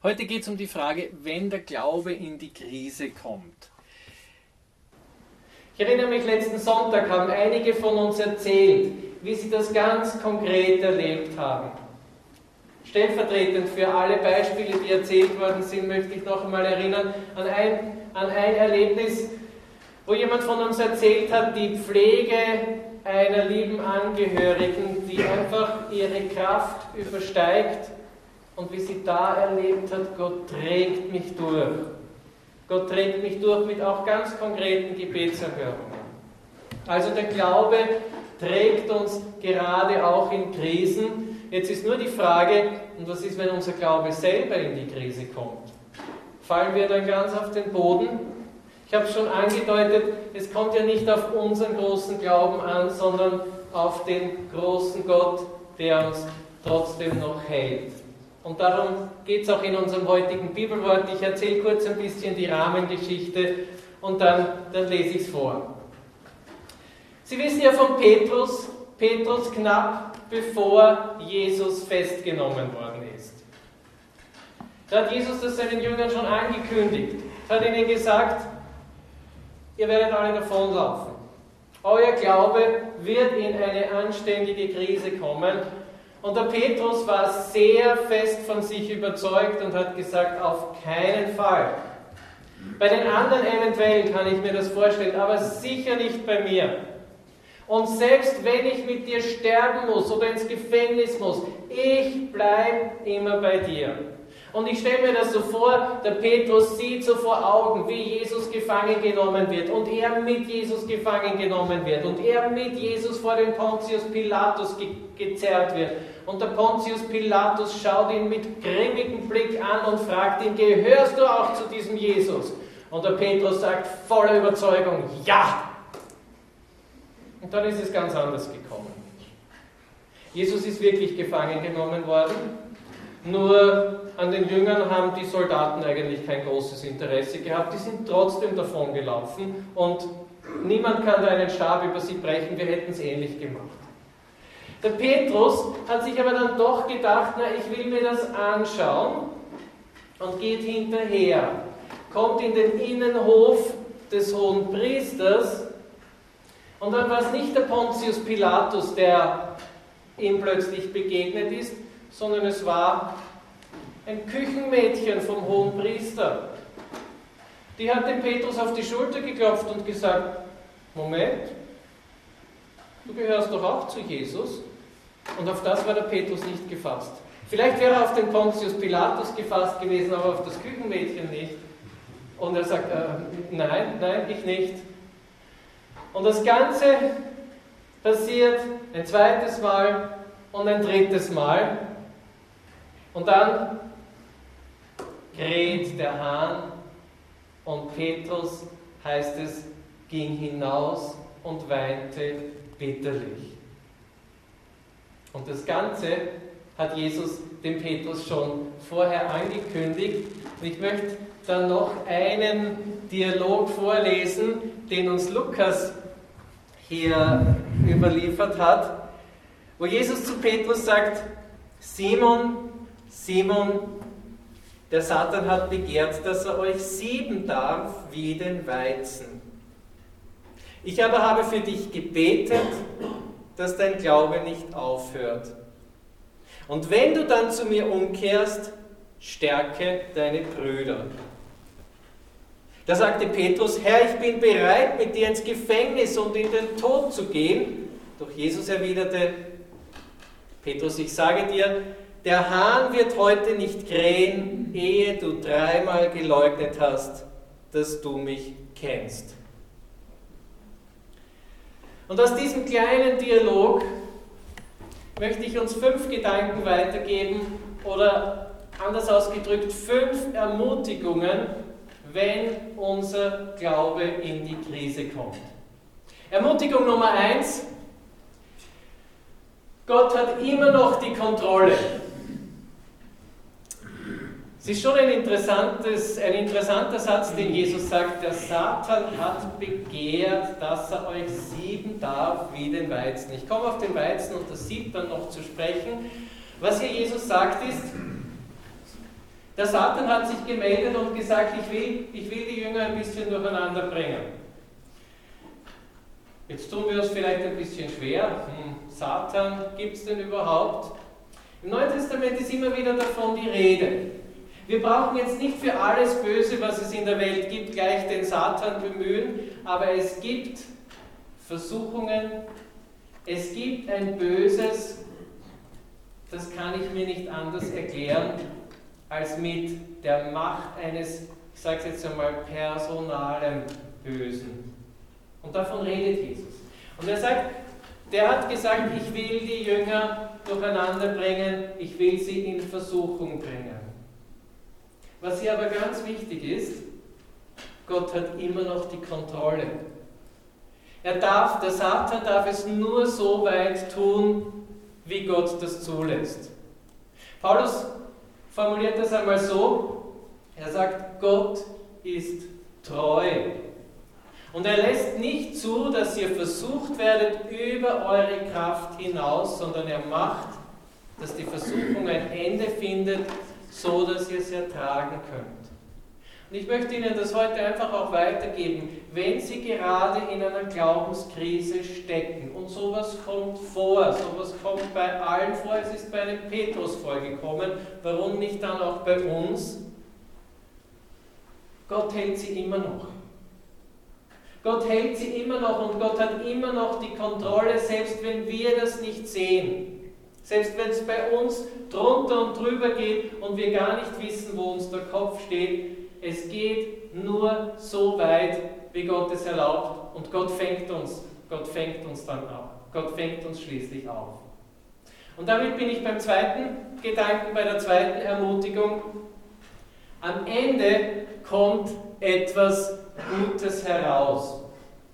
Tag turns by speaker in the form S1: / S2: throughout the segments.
S1: Heute geht es um die Frage, wenn der Glaube in die Krise kommt. Ich erinnere mich, letzten Sonntag haben einige von uns erzählt, wie sie das ganz konkret erlebt haben. Stellvertretend für alle Beispiele, die erzählt worden sind, möchte ich noch einmal erinnern an ein Erlebnis, wo jemand von uns erzählt hat, die Pflege einer lieben Angehörigen, die einfach ihre Kraft übersteigt und wie sie da erlebt hat, Gott trägt mich durch. Gott trägt mich durch mit auch ganz konkreten Gebetserhörungen. Also der Glaube trägt uns gerade auch in Krisen. Jetzt ist nur die Frage, und was ist, wenn unser Glaube selber in die Krise kommt? Fallen wir dann ganz auf den Boden? Ich habe es schon angedeutet, es kommt ja nicht auf unseren großen Glauben an, sondern auf den großen Gott, der uns trotzdem noch hält. Und darum geht es auch in unserem heutigen Bibelwort. Ich erzähle kurz ein bisschen die Rahmengeschichte und dann lese ich es vor. Sie wissen ja von Petrus knapp bevor Jesus festgenommen worden ist. Da hat Jesus das seinen Jüngern schon angekündigt. Er hat ihnen gesagt, ihr werdet alle davonlaufen. Euer Glaube wird in eine anständige Krise kommen. Und der Petrus war sehr fest von sich überzeugt und hat gesagt, auf keinen Fall. Bei den anderen eventuell kann ich mir das vorstellen, aber sicher nicht bei mir. Und selbst wenn ich mit dir sterben muss oder ins Gefängnis muss, ich bleibe immer bei dir. Und ich stelle mir das so vor, der Petrus sieht so vor Augen, wie Jesus gefangen genommen wird und er mit Jesus gefangen genommen wird und er mit Jesus vor den Pontius Pilatus gezerrt wird. Und der Pontius Pilatus schaut ihn mit grimmigem Blick an und fragt ihn, gehörst du auch zu diesem Jesus? Und der Petrus sagt voller Überzeugung, ja! Und dann ist es ganz anders gekommen. Jesus ist wirklich gefangen genommen worden, nur an den Jüngern haben die Soldaten eigentlich kein großes Interesse gehabt, die sind trotzdem davon gelaufen und niemand kann da einen Stab über sie brechen, wir hätten es ähnlich gemacht. Der Petrus hat sich aber dann doch gedacht, na, ich will mir das anschauen und geht hinterher, kommt in den Innenhof des Hohenpriesters und dann war es nicht der Pontius Pilatus, der ihm plötzlich begegnet ist, sondern es war ein Küchenmädchen vom Hohenpriester. Die hat dem Petrus auf die Schulter geklopft und gesagt, Moment, du gehörst doch auch zu Jesus. Und auf das war der Petrus nicht gefasst. Vielleicht wäre er auf den Pontius Pilatus gefasst gewesen, aber auf das Küchenmädchen nicht. Und er sagt, nein, ich nicht. Und das Ganze passiert ein zweites Mal und ein drittes Mal. Und dann kräht der Hahn und Petrus, heißt es, ging hinaus und weinte bitterlich. Und das Ganze hat Jesus dem Petrus schon vorher angekündigt. Und ich möchte dann noch einen Dialog vorlesen, den uns Lukas hier überliefert hat, wo Jesus zu Petrus sagt, Simon, Simon, der Satan hat begehrt, dass er euch sieben darf wie den Weizen. Ich aber habe für dich gebetet, dass dein Glaube nicht aufhört. Und wenn du dann zu mir umkehrst, stärke deine Brüder. Da sagte Petrus, Herr, ich bin bereit, mit dir ins Gefängnis und in den Tod zu gehen. Doch Jesus erwiderte, Petrus, ich sage dir, der Hahn wird heute nicht krähen, ehe du dreimal geleugnet hast, dass du mich kennst. Und aus diesem kleinen Dialog möchte ich uns 5 Gedanken weitergeben oder anders ausgedrückt 5 Ermutigungen, wenn unser Glaube in die Krise kommt. Ermutigung Nummer 1: Gott hat immer noch die Kontrolle. Es ist schon ein interessanter Satz, den Jesus sagt, der Satan hat begehrt, dass er euch sieben darf wie den Weizen. Ich komme auf den Weizen und das Sieb dann noch zu sprechen. Was hier Jesus sagt ist, Der Satan hat sich gemeldet und gesagt, ich will die Jünger ein bisschen durcheinander bringen. Jetzt tun wir es vielleicht ein bisschen schwer. Satan, gibt es denn überhaupt? Im Neuen Testament ist immer wieder davon die Rede. Wir brauchen jetzt nicht für alles Böse, was es in der Welt gibt, gleich den Satan bemühen, aber es gibt Versuchungen, es gibt ein Böses, das kann ich mir nicht anders erklären, als mit der Macht eines, ich sage es jetzt einmal, personalen Bösen. Und davon redet Jesus. Und er sagt, der hat gesagt, ich will die Jünger durcheinander bringen, ich will sie in Versuchung bringen. Was hier aber ganz wichtig ist, Gott hat immer noch die Kontrolle. Der Satan darf es nur so weit tun, wie Gott das zulässt. Paulus formuliert das einmal so, er sagt, Gott ist treu. Und er lässt nicht zu, dass ihr versucht werdet über eure Kraft hinaus, sondern er macht, dass die Versuchung ein Ende findet, so dass ihr es ertragen könnt. Und ich möchte Ihnen das heute einfach auch weitergeben, wenn Sie gerade in einer Glaubenskrise stecken und sowas kommt vor, sowas kommt bei allen vor, es ist bei einem Petrus vorgekommen, warum nicht dann auch bei uns? Gott hält sie immer noch. Gott hält sie immer noch und Gott hat immer noch die Kontrolle, selbst wenn wir das nicht sehen. Selbst wenn es bei uns drunter und drüber geht und wir gar nicht wissen, wo uns der Kopf steht. Es geht nur so weit, wie Gott es erlaubt und Gott fängt uns dann auf. Gott fängt uns schließlich auf. Und damit bin ich beim zweiten Gedanken, bei der zweiten Ermutigung. Am Ende kommt etwas Gutes heraus.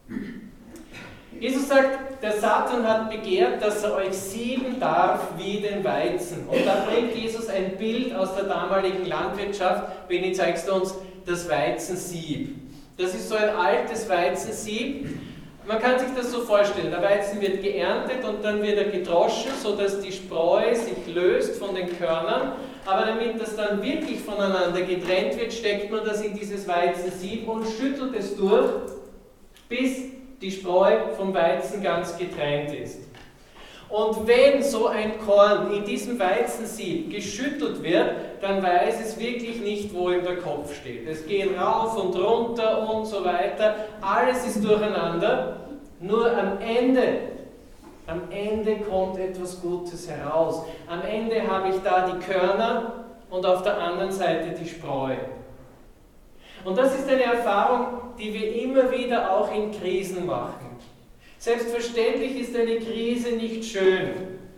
S1: Jesus sagt, der Satan hat begehrt, dass er euch sieben darf wie den Weizen. Und da bringt Jesus ein Bild aus der damaligen Landwirtschaft. Benni, zeigst du uns das Weizensieb. Das ist so ein altes Weizensieb. Man kann sich das so vorstellen, der Weizen wird geerntet und dann wird er gedroschen, sodass die Spreu sich löst von den Körnern. Aber damit das dann wirklich voneinander getrennt wird, steckt man das in dieses Weizensieb und schüttelt es durch, bis die Spreu vom Weizen ganz getrennt ist. Und wenn so ein Korn in diesem Weizensieb geschüttelt wird, dann weiß es wirklich nicht, wo ihm der Kopf steht. Es geht rauf und runter und so weiter. Alles ist durcheinander. Nur am Ende kommt etwas Gutes heraus. Am Ende habe ich da die Körner und auf der anderen Seite die Spreu. Und das ist eine Erfahrung, die wir immer wieder auch in Krisen machen. Selbstverständlich ist eine Krise nicht schön.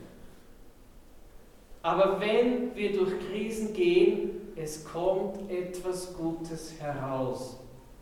S1: Aber wenn wir durch Krisen gehen, es kommt etwas Gutes heraus.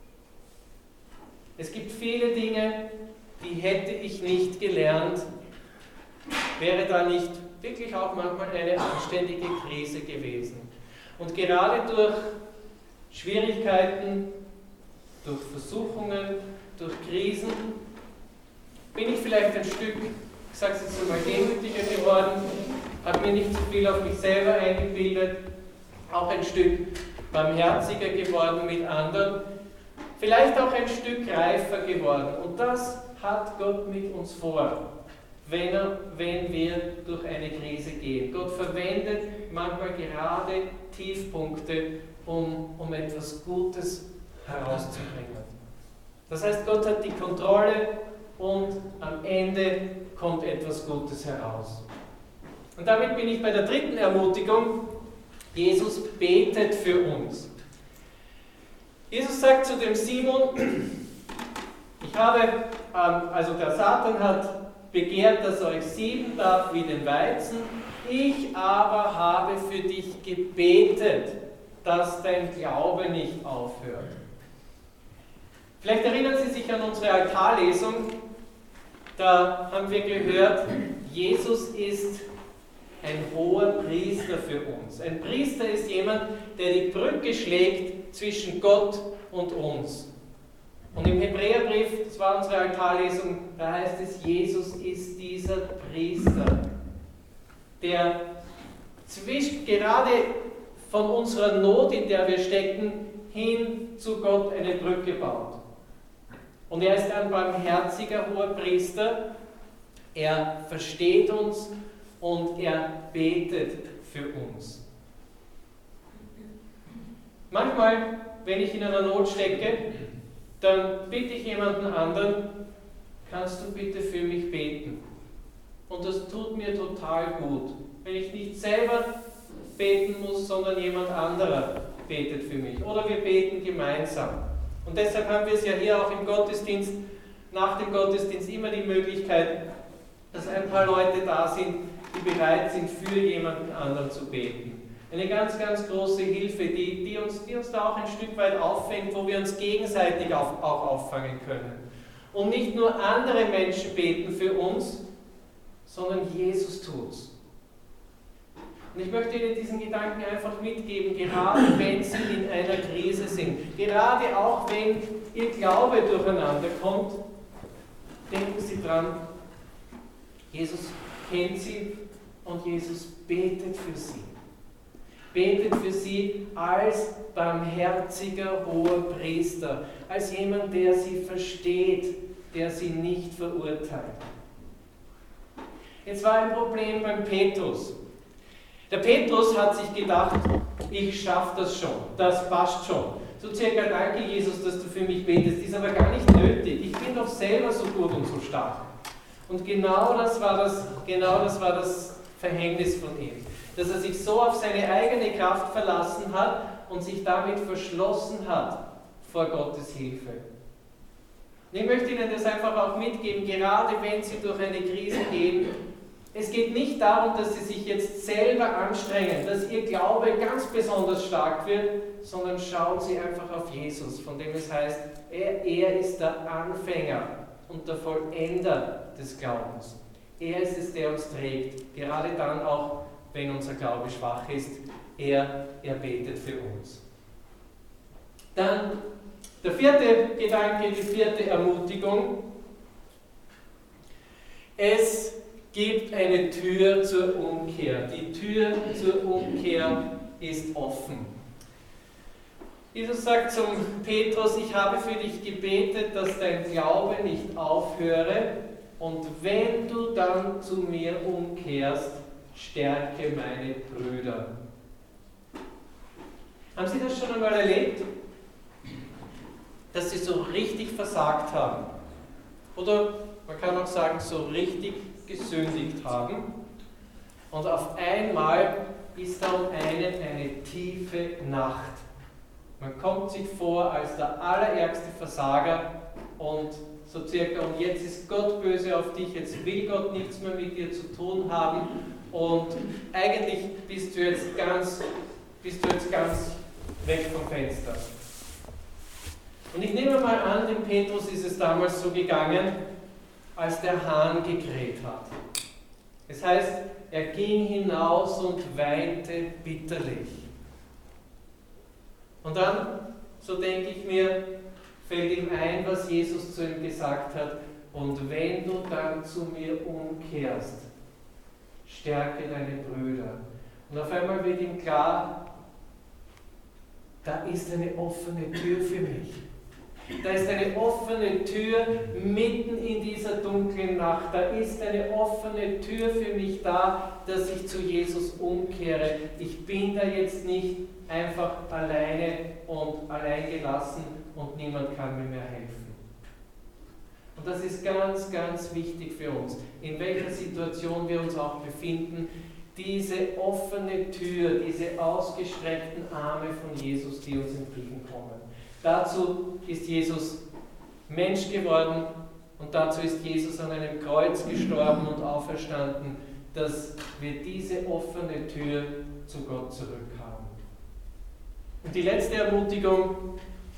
S1: Es gibt viele Dinge, die hätte ich nicht gelernt, wäre da nicht wirklich auch manchmal eine anständige Krise gewesen. Und gerade durch Schwierigkeiten, durch Versuchungen, durch Krisen bin ich vielleicht ein Stück, ich sage es jetzt einmal, demütiger geworden, habe mir nicht so viel auf mich selber eingebildet, auch ein Stück barmherziger geworden mit anderen, vielleicht auch ein Stück reifer geworden. Und das hat Gott mit uns vor, wenn wir durch eine Krise gehen. Gott verwendet manchmal gerade Tiefpunkte, um etwas Gutes herauszubringen. Das heißt, Gott hat die Kontrolle und am Ende kommt etwas Gutes heraus. Und damit bin ich bei der dritten Ermutigung. Jesus betet für uns. Jesus sagt zu dem Simon, der Satan hat begehrt, dass er euch sieben darf wie den Weizen. Ich aber habe für dich gebetet, dass dein Glaube nicht aufhört. Vielleicht erinnern Sie sich an unsere Altarlesung. Da haben wir gehört, Jesus ist ein hoher Priester für uns. Ein Priester ist jemand, der die Brücke schlägt zwischen Gott und uns. Und im Hebräerbrief, das war unsere Altarlesung, da heißt es, Jesus ist dieser Priester, der gerade von unserer Not, in der wir stecken, hin zu Gott eine Brücke baut. Und er ist ein barmherziger hoher Priester. Er versteht uns und er betet für uns. Manchmal, wenn ich in einer Not stecke, dann bitte ich jemanden anderen, kannst du bitte für mich beten? Und das tut mir total gut. Wenn ich nicht selber beten muss, sondern jemand anderer betet für mich. Oder wir beten gemeinsam. Und deshalb haben wir es ja hier auch im Gottesdienst, nach dem Gottesdienst immer die Möglichkeit, dass ein paar Leute da sind, die bereit sind, für jemanden anderen zu beten. Eine ganz, ganz große Hilfe, die uns da auch ein Stück weit auffängt, wo wir uns gegenseitig auch auffangen können. Und nicht nur andere Menschen beten für uns, sondern Jesus tut's. Und ich möchte Ihnen diesen Gedanken einfach mitgeben, gerade wenn Sie in einer Krise sind, gerade auch wenn Ihr Glaube durcheinander kommt, denken Sie dran, Jesus kennt Sie und Jesus betet für Sie. Betet für Sie als barmherziger hoher Priester, als jemand, der Sie versteht, der Sie nicht verurteilt. Jetzt war ein Problem beim Petrus. Der Petrus hat sich gedacht, ich schaffe das schon, das passt schon. So circa, danke Jesus, dass du für mich betest, ist aber gar nicht nötig. Ich bin doch selber so gut und so stark. Und genau das war das Verhängnis von ihm. Dass er sich so auf seine eigene Kraft verlassen hat und sich damit verschlossen hat vor Gottes Hilfe. Und ich möchte Ihnen das einfach auch mitgeben, gerade wenn Sie durch eine Krise gehen. Es geht nicht darum, dass Sie sich jetzt selber anstrengen, dass Ihr Glaube ganz besonders stark wird, sondern schauen Sie einfach auf Jesus, von dem es heißt, er ist der Anfänger und der Vollender des Glaubens. Er ist es, der uns trägt, gerade dann auch, wenn unser Glaube schwach ist. Er betet für uns. Dann der vierte Gedanke, die vierte Ermutigung. Es gibt eine Tür zur Umkehr. Die Tür zur Umkehr ist offen. Jesus sagt zum Petrus, ich habe für dich gebetet, dass dein Glaube nicht aufhöre, und wenn du dann zu mir umkehrst, stärke meine Brüder. Haben Sie das schon einmal erlebt? Dass Sie so richtig versagt haben? Oder man kann auch sagen, so richtig gesündigt haben. Und auf einmal ist da um einen eine tiefe Nacht. Man kommt sich vor als der allerärgste Versager und so circa, und jetzt ist Gott böse auf dich, jetzt will Gott nichts mehr mit dir zu tun haben und eigentlich bist du jetzt ganz weg vom Fenster. Und ich nehme mal an, dem Petrus ist es damals so gegangen, als der Hahn gekräht hat. Das heißt, er ging hinaus und weinte bitterlich. Und dann, so denke ich mir, fällt ihm ein, was Jesus zu ihm gesagt hat, und wenn du dann zu mir umkehrst, stärke deine Brüder. Und auf einmal wird ihm klar, da ist eine offene Tür für mich. Da ist eine offene Tür mitten in dieser dunklen Nacht. Da ist eine offene Tür für mich da, dass ich zu Jesus umkehre. Ich bin da jetzt nicht einfach alleine und allein gelassen und niemand kann mir mehr helfen. Und das ist ganz, ganz wichtig für uns, in welcher Situation wir uns auch befinden. Diese offene Tür, diese ausgestreckten Arme von Jesus, die uns entgegenkommen. Dazu ist Jesus Mensch geworden und dazu ist Jesus an einem Kreuz gestorben und auferstanden, dass wir diese offene Tür zu Gott zurückhaben. Und die letzte Ermutigung: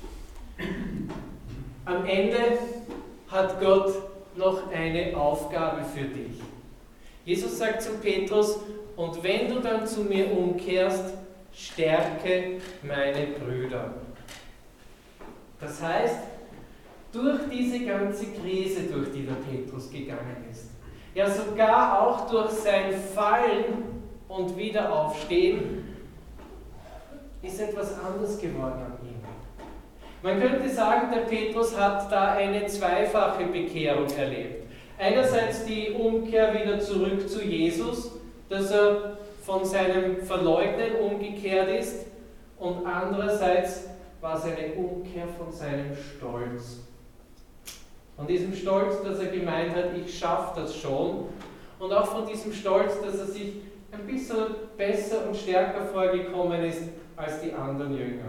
S1: Am Ende hat Gott noch eine Aufgabe für dich. Jesus sagt zu Petrus, und wenn du dann zu mir umkehrst, stärke meine Brüder. Das heißt, durch diese ganze Krise, durch die der Petrus gegangen ist, ja sogar auch durch sein Fallen und Wiederaufstehen, ist etwas anders geworden an ihm. Man könnte sagen, der Petrus hat da eine zweifache Bekehrung erlebt. Einerseits die Umkehr wieder zurück zu Jesus, dass er von seinem Verleugnen umgekehrt ist, und andererseits war es eine Umkehr von seinem Stolz. Von diesem Stolz, dass er gemeint hat, ich schaffe das schon, und auch von diesem Stolz, dass er sich ein bisschen besser und stärker vorgekommen ist als die anderen Jünger.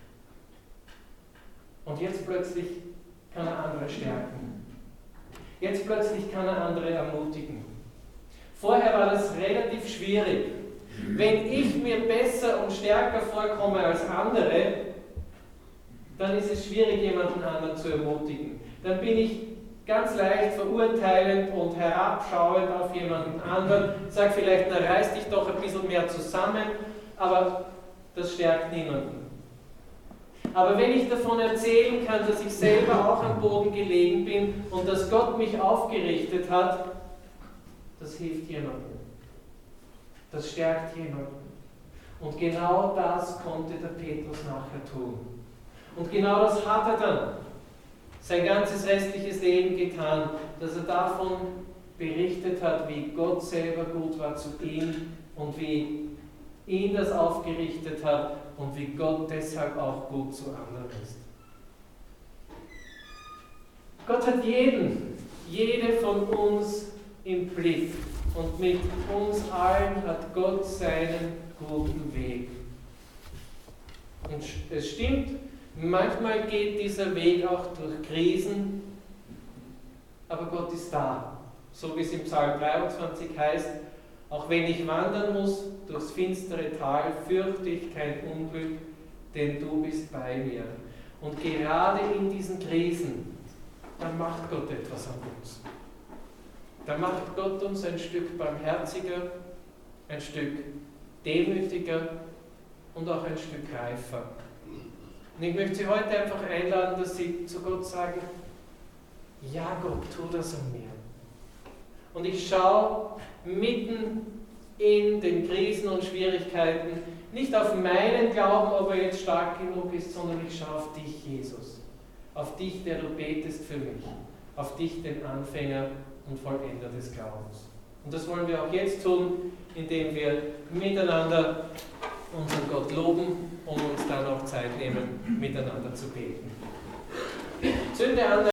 S1: Und jetzt plötzlich kann er andere stärken. Jetzt plötzlich kann er andere ermutigen. Vorher war das relativ schwierig. Wenn ich mir besser und stärker vorkomme als andere, dann ist es schwierig, jemanden anderen zu ermutigen. Dann bin ich ganz leicht verurteilend und herabschauend auf jemanden anderen, sage vielleicht, na reiß dich doch ein bisschen mehr zusammen, aber das stärkt niemanden. Aber wenn ich davon erzählen kann, dass ich selber auch am Boden gelegen bin und dass Gott mich aufgerichtet hat, das hilft jemandem. Das stärkt jemanden. Und genau das konnte der Petrus nachher tun. Und genau das hat er dann sein ganzes restliches Leben getan, dass er davon berichtet hat, wie Gott selber gut war zu ihm und wie ihn das aufgerichtet hat und wie Gott deshalb auch gut zu anderen ist. Gott hat jede von uns im Blick, und mit uns allen hat Gott seinen guten Weg. Und es stimmt, manchmal geht dieser Weg auch durch Krisen, aber Gott ist da. So wie es im Psalm 23 heißt, auch wenn ich wandern muss durchs finstere Tal, fürchte ich kein Unglück, denn du bist bei mir. Und gerade in diesen Krisen, da macht Gott etwas an uns. Da macht Gott uns ein Stück barmherziger, ein Stück demütiger und auch ein Stück reifer. Und ich möchte Sie heute einfach einladen, dass Sie zu Gott sagen, ja Gott, tu das an mir. Und ich schaue mitten in den Krisen und Schwierigkeiten nicht auf meinen Glauben, ob er jetzt stark genug ist, sondern ich schaue auf dich, Jesus. Auf dich, der du betest für mich. Auf dich, den Anfänger und Vollender des Glaubens. Und das wollen wir auch jetzt tun, indem wir miteinander unseren Gott loben und uns dann auch Zeit nehmen, miteinander zu beten. Zünde an